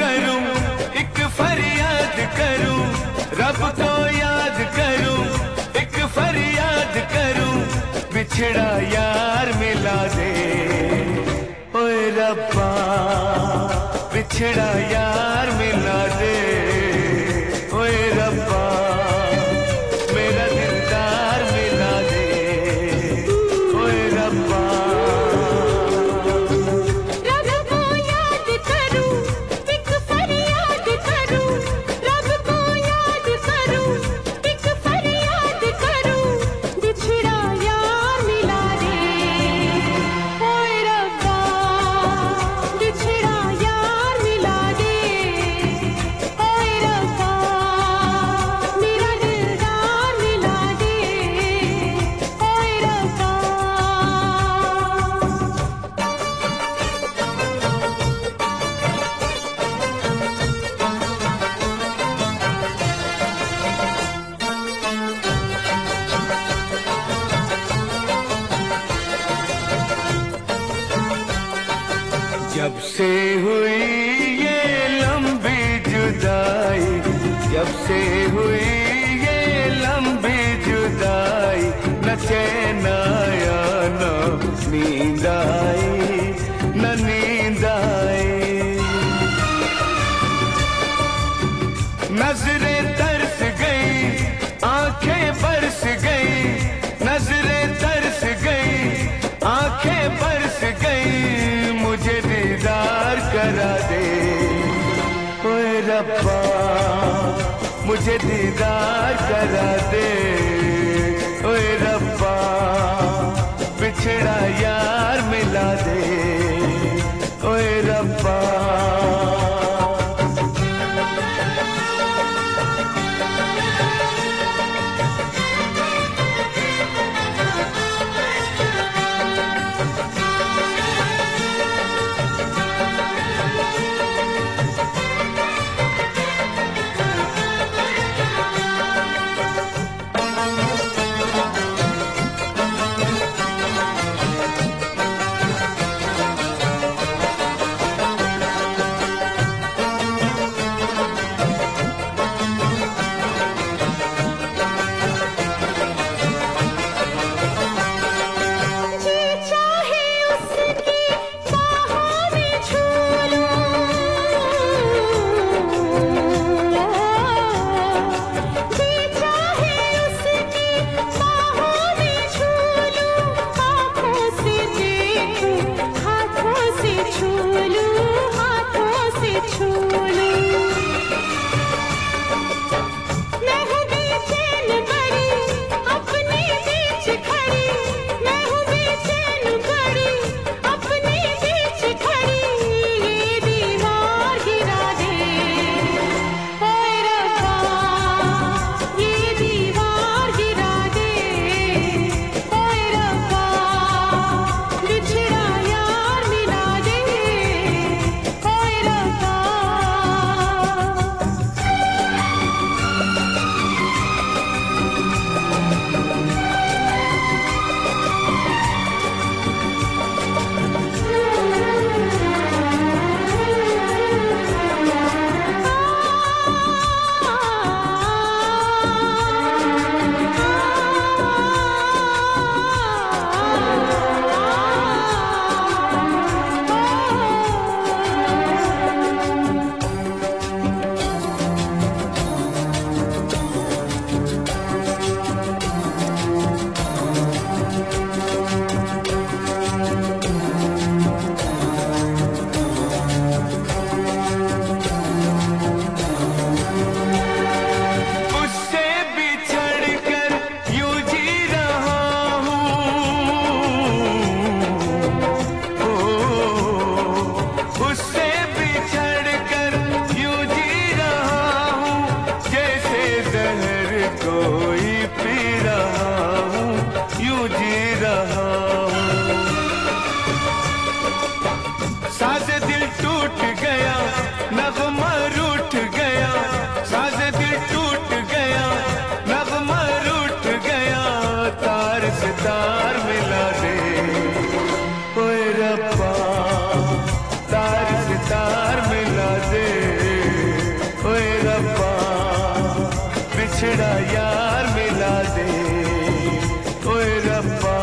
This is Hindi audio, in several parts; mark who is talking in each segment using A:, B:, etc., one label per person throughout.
A: करूं, एक फरियाद करूं, रब को याद करूं, एक फरियाद करूं, बिछड़ा यार मिला दे। ओए रब्बा बिछड़ा यार मिला दे। ओए रब्बा मेरा दिलदार मिला दे। ओए रब्बा जब से हुई ये लंबी जुदाई, जब से हुई ये लंबी जुदाई, न चैन आया न नींद आई, न नींद आई। नजरें तरस गई, आंखें बरस गई, नजरें तरस गई, आंखें बरस गई, मुझे दीदार करा दे। ओए रब्बा मुझे दीदार करा दे। ओए रब्बा बिछड़ा यार मिला दे। ओए रब्बा बिछड़ा यार मिला दे ओए रब्बा।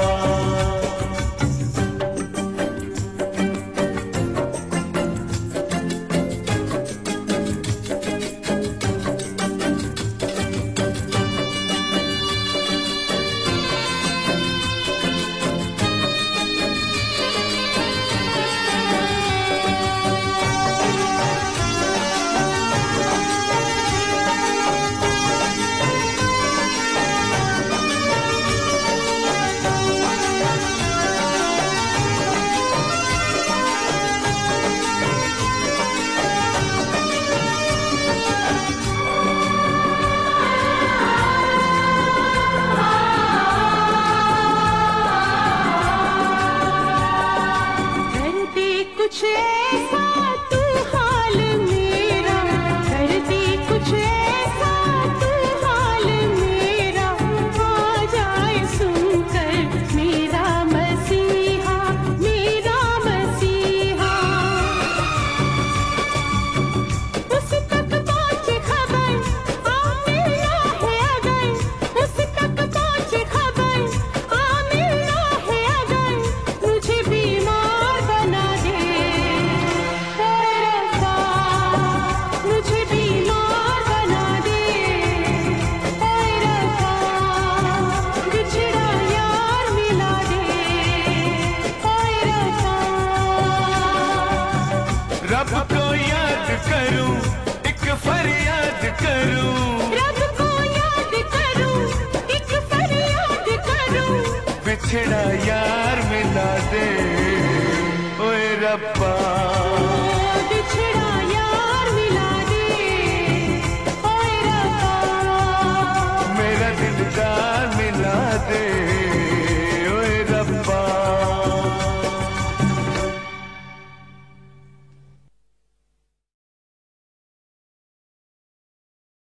B: कुछ ऐसा तू हाल मेरा, कर दे कुछ ऐसा तू हाल मेरा, आ जाए सुनकर मेरा मसीहा, मेरा मसीहा। उस तक पहुँचे खबर आ मिलना है अगर, उस तक पहुँचे खबर आ मिलना है अगर, मुझे बीमार बना दे मुझे बीमार बना दे बिछड़ा यार मिला दे
A: रब को याद करूं एक फरियाद करूं,
B: रब को याद करूं एक फरियाद करूं,
A: बिछड़ा यार